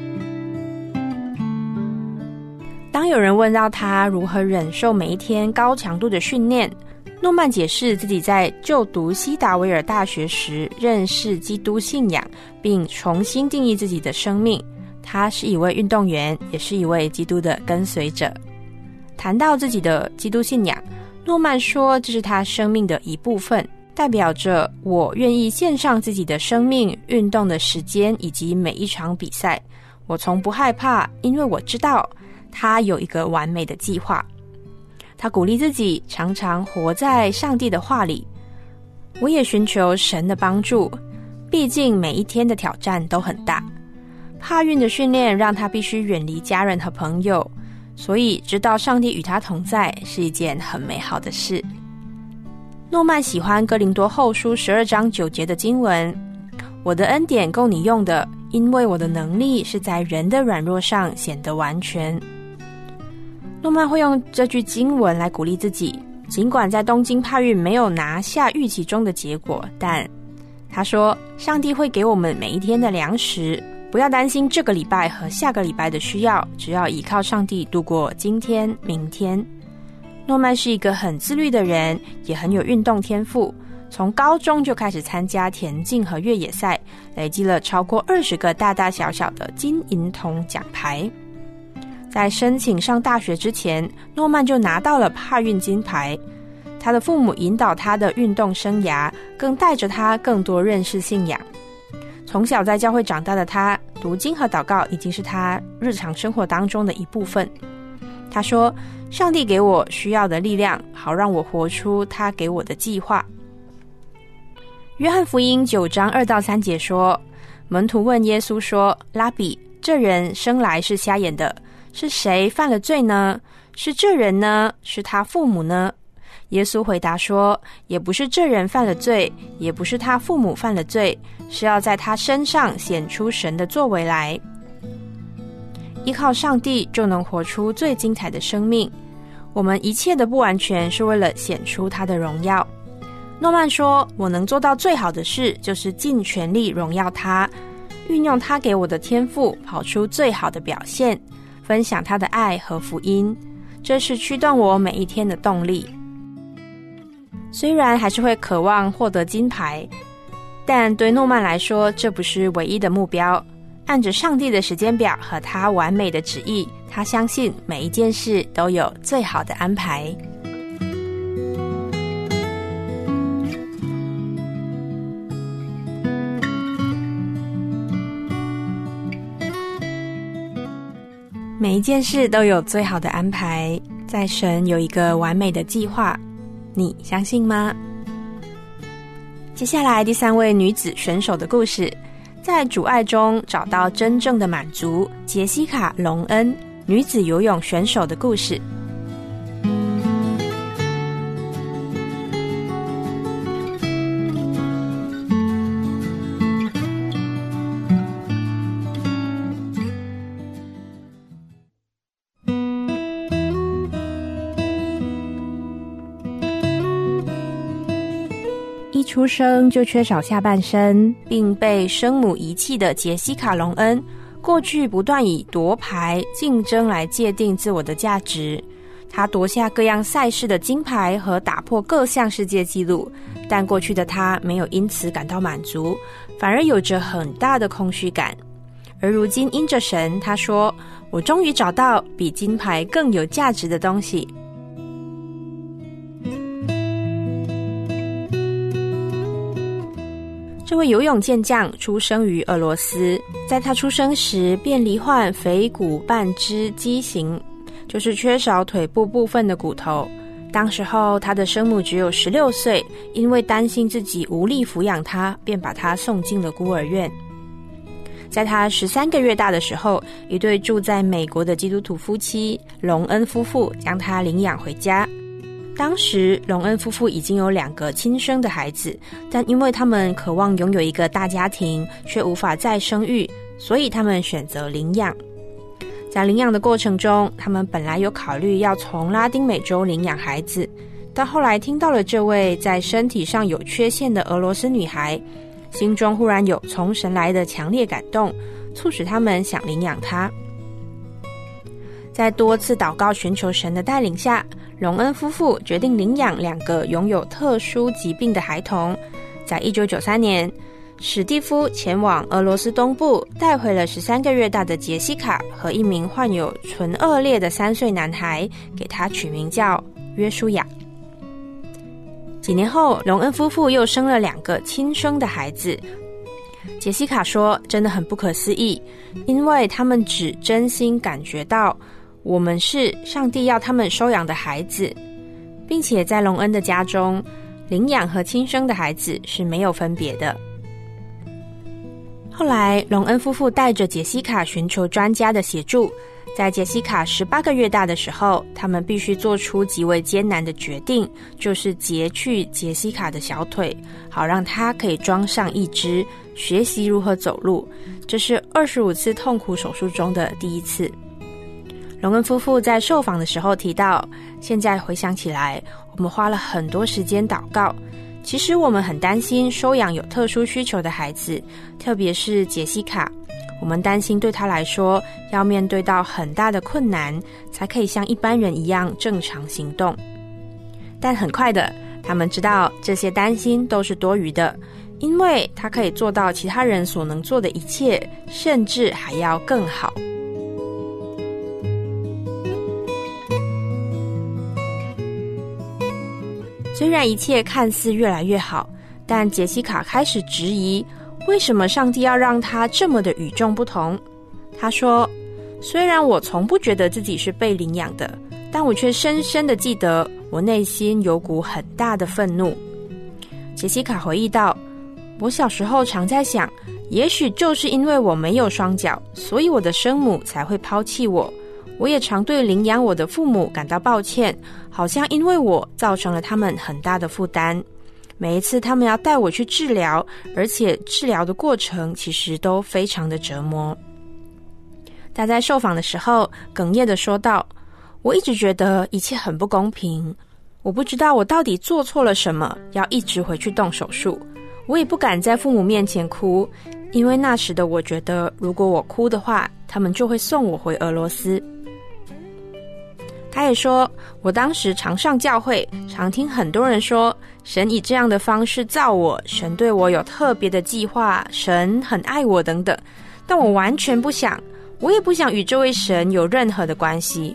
S4: 当有人问到他如何忍受每一天高强度的训练，诺曼解释自己在就读西达维尔大学时认识基督信仰，并重新定义自己的生命。他是一位运动员，也是一位基督的跟随者。谈到自己的基督信仰，诺曼说，这是他生命的一部分，代表着我愿意献上自己的生命、运动的时间以及每一场比赛。我从不害怕，因为我知道他有一个完美的计划。他鼓励自己常常活在上帝的话里。我也寻求神的帮助，毕竟每一天的挑战都很大。帕运的训练让他必须远离家人和朋友，所以知道上帝与他同在是一件很美好的事。诺曼喜欢哥林多后书十二章九节的经文，我的恩典够你用的，因为我的能力是在人的软弱上显得完全。诺曼会用这句经文来鼓励自己，尽管在东京帕运没有拿下预期中的结果，但他说，上帝会给我们每一天的粮食，不要担心这个礼拜和下个礼拜的需要，只要依靠上帝度过今天、明天。 诺曼是一个很自律的人，也很有运动天赋，从高中就开始参加田径和越野赛，累积了超过二十个大大小小的金银铜奖牌。在申请上大学之前，诺曼就拿到了帕运金牌。他的父母引导他的运动生涯，更带着他更多认识信仰。从小在教会长大的他，读经和祷告已经是他日常生活当中的一部分。他说，上帝给我需要的力量，好让我活出他给我的计划。约翰福音九章二到三节说，门徒问耶稣说，拉比，这人生来是瞎眼的，是谁犯了罪呢？是这人呢？是他父母呢？耶稣回答说，也不是这人犯了罪，也不是他父母犯了罪，是要在他身上显出神的作为来。依靠上帝就能活出最精彩的生命，我们一切的不完全是为了显出他的荣耀。诺曼说，我能做到最好的事就是尽全力荣耀他，运用他给我的天赋，跑出最好的表现，分享他的爱和福音，这是驱动我每一天的动力。虽然还是会渴望获得金牌，但对诺曼来说，这不是唯一的目标。按着上帝的时间表和他完美的旨意，他相信每一件事都有最好的安排。每一件事都有最好的安排，在神有一个完美的计划，你相信吗？接下来第三位女子选手的故事，在主爱中找到真正的满足，杰西卡·隆恩，女子游泳选手的故事。一出生就缺少下半身，并被生母遗弃的杰西卡·隆恩，过去不断以夺牌竞争来界定自我的价值。她夺下各样赛事的金牌和打破各项世界纪录，但过去的她没有因此感到满足，反而有着很大的空虚感。而如今因着神，她说，我终于找到比金牌更有价值的东西。这位游泳健将出生于俄罗斯，在他出生时便罹患腓骨半肢畸形，就是缺少腿部部分的骨头。当时候他的生母只有十六岁，因为担心自己无力抚养他，便把他送进了孤儿院。在他十三个月大的时候，一对住在美国的基督徒夫妻隆恩夫妇将他领养回家。当时隆恩夫妇已经有两个亲生的孩子，但因为他们渴望拥有一个大家庭，却无法再生育，所以他们选择领养。在领养的过程中，他们本来有考虑要从拉丁美洲领养孩子，但后来听到了这位在身体上有缺陷的俄罗斯女孩，心中忽然有从神来的强烈感动，促使他们想领养她。在多次祷告寻求神的带领下，隆恩夫妇决定领养两个拥有特殊疾病的孩童。在一九九三年，史蒂夫前往俄罗斯东部，带回了十三个月大的杰西卡和一名患有唇腭裂的三岁男孩，给他取名叫约书亚。几年后，隆恩夫妇又生了两个亲生的孩子。杰西卡说，真的很不可思议，因为他们只真心感觉到我们是上帝要他们收养的孩子，并且在隆恩的家中，领养和亲生的孩子是没有分别的。后来隆恩夫妇带着杰西卡寻求专家的协助，在杰西卡十八个月大的时候，他们必须做出极为艰难的决定，就是截去杰西卡的小腿，好让她可以装上义肢，学习如何走路。这是二十五次痛苦手术中的第一次。隆恩夫妇在受访的时候提到，现在回想起来，我们花了很多时间祷告。其实我们很担心收养有特殊需求的孩子，特别是杰西卡，我们担心对他来说要面对到很大的困难，才可以像一般人一样正常行动。 但很快的，他们知道这些担心都是多余的，因为他可以做到其他人所能做的一切，甚至还要更好。虽然一切看似越来越好，但杰西卡开始质疑，为什么上帝要让他这么的与众不同？他说，虽然我从不觉得自己是被领养的，但我却深深的记得我内心有股很大的愤怒。杰西卡回忆道，我小时候常在想，也许就是因为我没有双脚，所以我的生母才会抛弃我。我也常对领养我的父母感到抱歉，好像因为我造成了他们很大的负担。每一次他们要带我去治疗，而且治疗的过程其实都非常的折磨。他在受访的时候哽咽地说道，我一直觉得一切很不公平，我不知道我到底做错了什么，要一直回去动手术。我也不敢在父母面前哭，因为那时的我觉得，如果我哭的话，他们就会送我回俄罗斯。他也说，我当时常上教会，常听很多人说，神以这样的方式造我，神对我有特别的计划，神很爱我等等，但我完全不想，我也不想与这位神有任何的关系。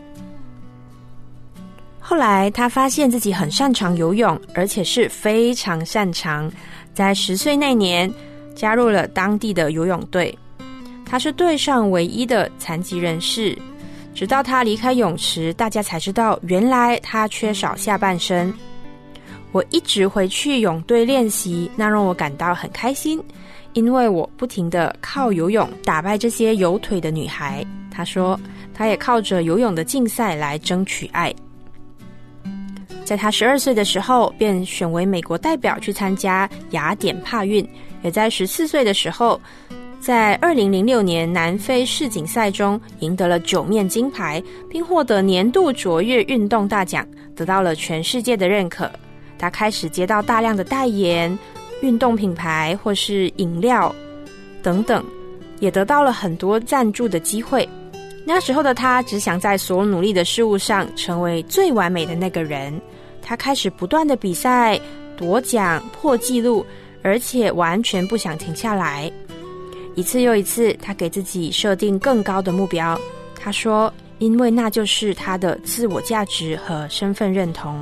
S4: 后来他发现自己很擅长游泳，而且是非常擅长，在十岁那年加入了当地的游泳队，他是队上唯一的残疾人士。直到他离开泳池，大家才知道原来他缺少下半身。我一直回去泳队练习，那让我感到很开心，因为我不停地靠游泳打败这些有腿的女孩。他说，他也靠着游泳的竞赛来争取爱。在他十二岁的时候，便选为美国代表去参加雅典帕运，也在十四岁的时候，在二零零六年南非世锦赛中赢得了九面金牌，并获得年度卓越运动大奖，得到了全世界的认可。他开始接到大量的代言、运动品牌或是饮料等等，也得到了很多赞助的机会。那时候的他只想在所努力的事物上成为最完美的那个人。他开始不断的比赛、夺奖、破纪录，而且完全不想停下来。一次又一次，他给自己设定更高的目标。他说，因为那就是他的自我价值和身份认同。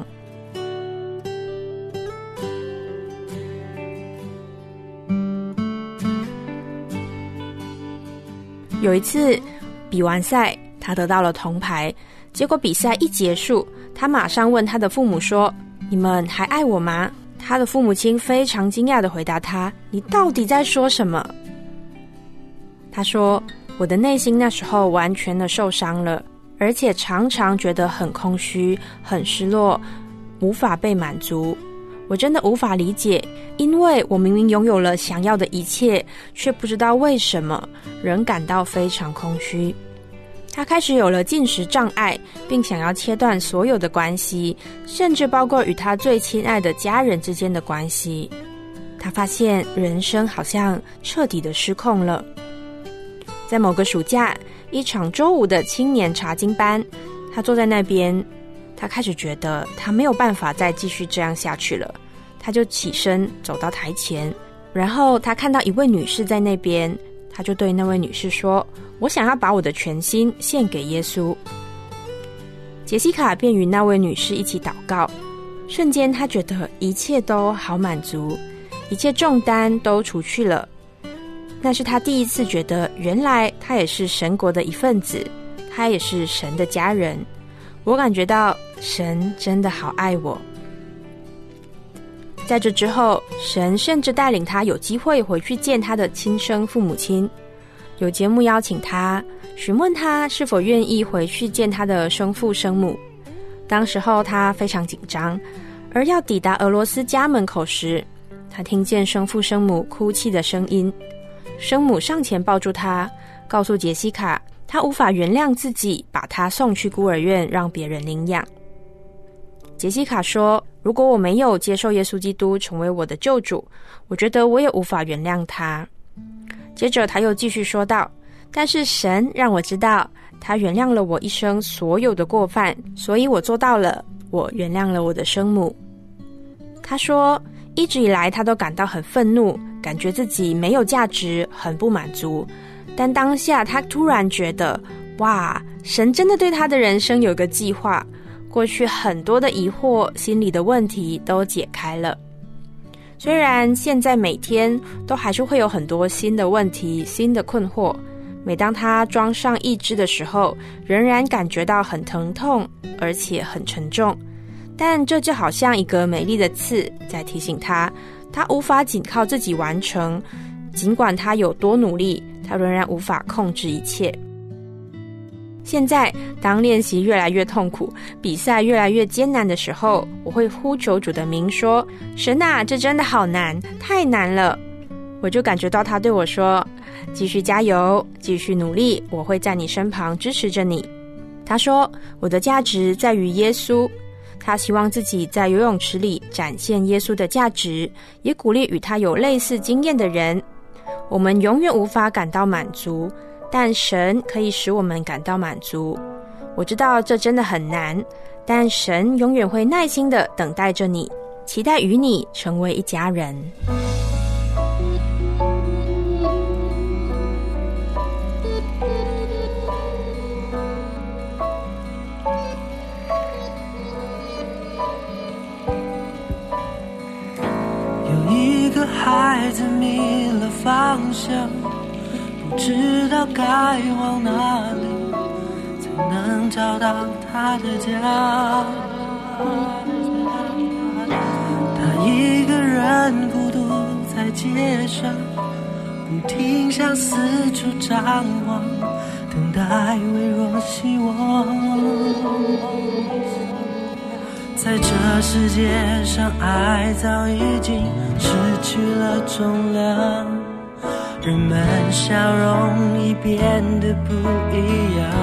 S4: 有一次比完赛，他得到了铜牌，结果比赛一结束，他马上问他的父母说，你们还爱我吗？他的父母亲非常惊讶地回答他，你到底在说什么？他说，我的内心那时候完全的受伤了，而且常常觉得很空虚、很失落，无法被满足。我真的无法理解，因为我明明拥有了想要的一切，却不知道为什么仍感到非常空虚。他开始有了进食障碍，并想要切断所有的关系，甚至包括与他最亲爱的家人之间的关系。他发现人生好像彻底的失控了。在某个暑假，一场周五的青年查经班，他坐在那边，他开始觉得他没有办法再继续这样下去了。他就起身走到台前，然后他看到一位女士在那边，他就对那位女士说，我想要把我的全心献给耶稣。杰西卡便与那位女士一起祷告，瞬间他觉得一切都好满足，一切重担都除去了。那是他第一次觉得，原来他也是神国的一份子，他也是神的家人。我感觉到神真的好爱我。在这之后，神甚至带领他有机会回去见他的亲生父母亲。有节目邀请他，询问他是否愿意回去见他的生父生母。当时候他非常紧张，而要抵达俄罗斯家门口时，他听见生父生母哭泣的声音。生母上前抱住他，告诉杰西卡，他无法原谅自己把他送去孤儿院让别人领养。杰西卡说，如果我没有接受耶稣基督成为我的救主，我觉得我也无法原谅他。接着他又继续说道，但是神让我知道他原谅了我一生所有的过犯，所以我做到了， 我原谅了我的生母。他说，一直以来他都感到很愤怒，感觉自己没有价值，很不满足。但当下他突然觉得，哇，神真的对他的人生有个计划，过去很多的疑惑、心理的问题都解开了。虽然现在每天都还是会有很多新的问题、新的困惑，每当他装上义肢的时候，仍然感觉到很疼痛，而且很沉重。但这就好像一个美丽的刺，在提醒他，他无法仅靠自己完成，尽管他有多努力，他仍然无法控制一切。现在当练习越来越痛苦，比赛越来越艰难的时候，我会呼求主的名说，神啊，这真的好难，太难了。我就感觉到他对我说，继续加油，继续努力，我会在你身旁支持着你。他说，我的价值在于耶稣，他希望自己在游泳池里展现耶稣的价值，也鼓励与他有类似经验的人。我们永远无法感到满足，但神可以使我们感到满足。我知道这真的很难，但神永远会耐心地等待着你，期待与你成为一家人。
S11: 有一个孩子迷了方向，不知道该往哪里才能找到他的家。他一个人孤独在街上，不停向四处张望，等待微弱希望。在这世界上，爱早已经失去了重量，人们笑容已变得不一样。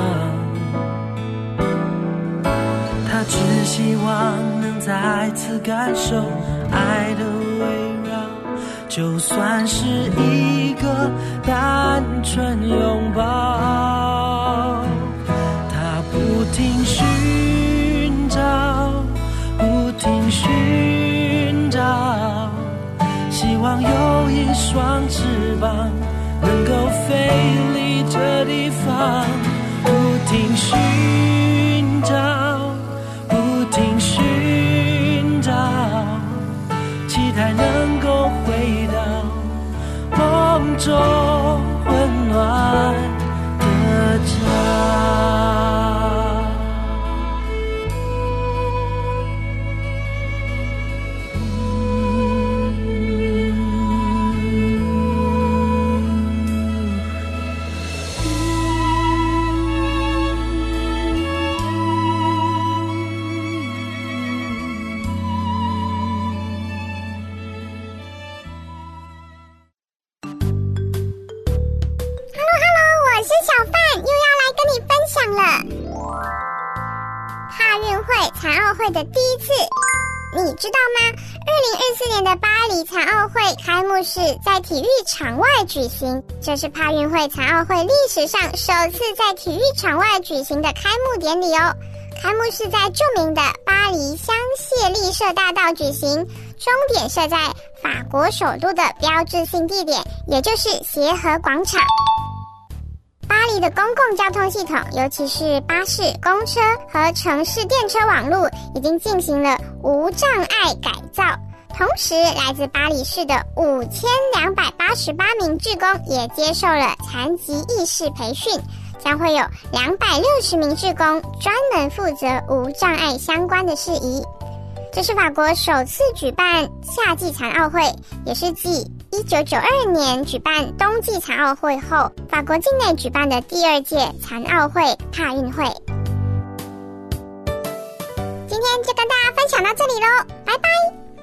S11: 他只希望能再次感受爱的围绕，就算是一个单纯拥抱。他不停寻找，不停寻找，希望有一双翅膀能够飞离这地方。不停寻找，不停寻找，期待能够回到梦中温暖的家。
S6: 残奥会的第一次，你知道吗？二零二四年的巴黎残奥会开幕式在体育场外举行，这是帕运会残奥会历史上首次在体育场外举行的开幕典礼哦。开幕式在著名的巴黎香榭丽舍大道举行，终点设在法国首都的标志性地点，也就是协和广场。巴黎的公共交通系统，尤其是巴士、公车和城市电车网路，已经进行了无障碍改造。同时，来自巴黎市的五千两百八十八名志工也接受了残疾意识培训，将会有两百六十名志工专门负责无障碍相关的事宜。这是法国首次举办夏季残奥会，也是继一九九二年举办冬季残奥会后，法国境内举办的第二届残奥会帕运会。今天就跟大家分享到这里咯，拜拜。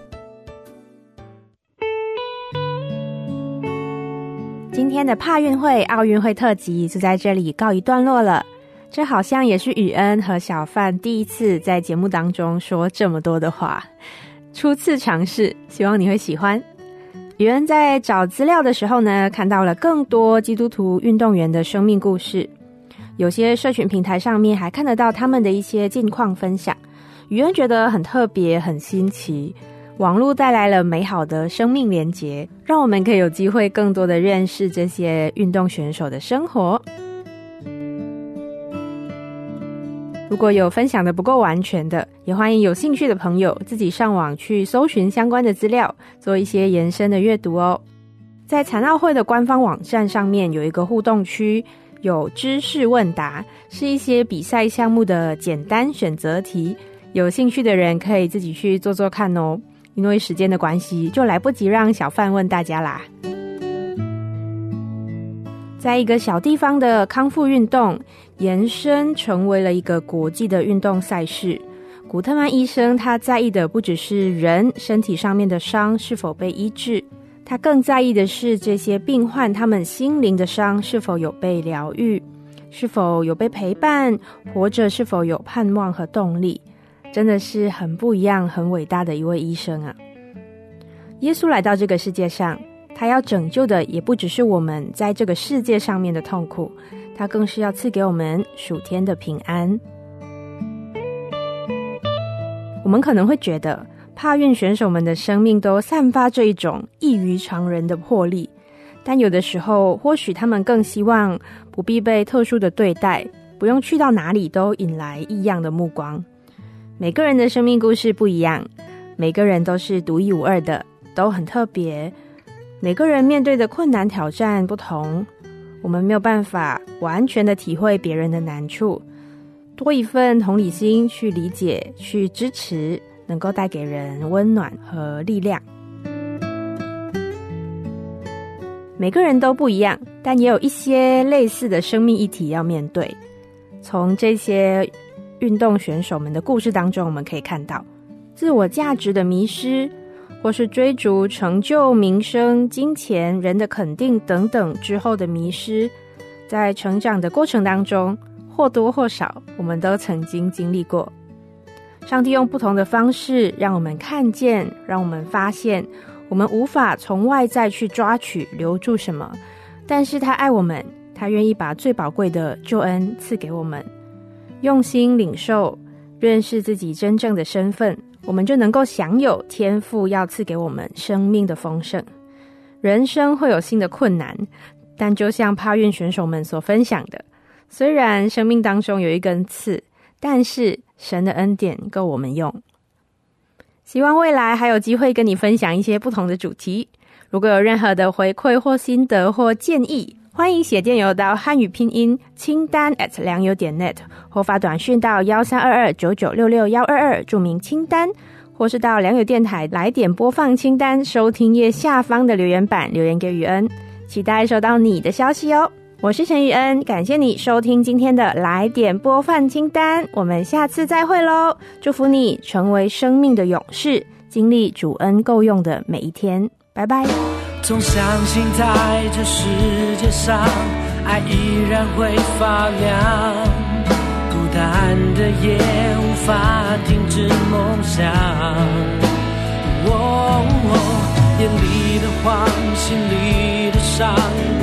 S4: 今天的帕运会、奥运会特辑就在这里告一段落了。这好像也是宇恩和小范第一次在节目当中说这么多的话，初次尝试，希望你会喜欢。宇恩在找资料的时候呢，看到了更多基督徒运动员的生命故事，有些社群平台上面还看得到他们的一些近况分享。 宇恩觉得很特别很新奇，网络带来了美好的生命连结，让我们可以有机会更多的认识这些运动选手的生活。如果有分享的不够完全的，也欢迎有兴趣的朋友自己上网去搜寻相关的资料，做一些延伸的阅读哦。在残奥会的官方网站上面有一个互动区，有知识问答，是一些比赛项目的简单选择题，有兴趣的人可以自己去做做看哦。因为时间的关系，就来不及让小范问大家啦。在一个小地方的康复运动延伸成为了一个国际的运动赛事，古特曼医生他在意的不只是人身体上面的伤是否被医治，他更在意的是这些病患他们心灵的伤是否有被疗愈，是否有被陪伴，活着是否有盼望和动力。真的是很不一样很伟大的一位医生啊。耶稣来到这个世界上，他要拯救的也不只是我们在这个世界上面的痛苦，他更是要赐给我们属天的平安。我们可能会觉得帕运选手们的生命都散发着一种异于常人的魄力，但有的时候或许他们更希望不必被特殊的对待，不用去到哪里都引来异样的目光。每个人的生命故事不一样，每个人都是独一无二的，都很特别，每个人面对的困难挑战不同，我们没有办法完全的体会别人的难处，多一份同理心去理解去支持，能够带给人温暖和力量。每个人都不一样，但也有一些类似的生命议题要面对。从这些运动选手们的故事当中，我们可以看到自我价值的迷失，或是追逐成就、名声、金钱、人的肯定等等之后的迷失，在成长的过程当中，或多或少我们都曾经经历过。上帝用不同的方式让我们看见，让我们发现我们无法从外在去抓取留住什么，但是他爱我们，他愿意把最宝贵的救恩赐给我们。用心领受，认识自己真正的身份，我们就能够享有天父要赐给我们生命的丰盛。人生会有新的困难，但就像帕运选手们所分享的，虽然生命当中有一根刺，但是神的恩典够我们用。希望未来还有机会跟你分享一些不同的主题。如果有任何的回馈或心得或建议，欢迎写电邮到汉语拼音清单 at 良友点 net， 或发短讯到一三二二九九六六一二二，注明清单，或是到良友电台来点播放清单收听页下方的留言板留言给宇恩，期待收到你的消息哦。我是陈宇恩，感谢你收听今天的来点播放清单，我们下次再会咯。祝福你成为生命的勇士，经历主恩够用的每一天，拜拜。
S11: 总相信在这世界上，爱依然会发亮，孤单的夜无法停止梦想。哦哦，眼里的慌，心里的伤，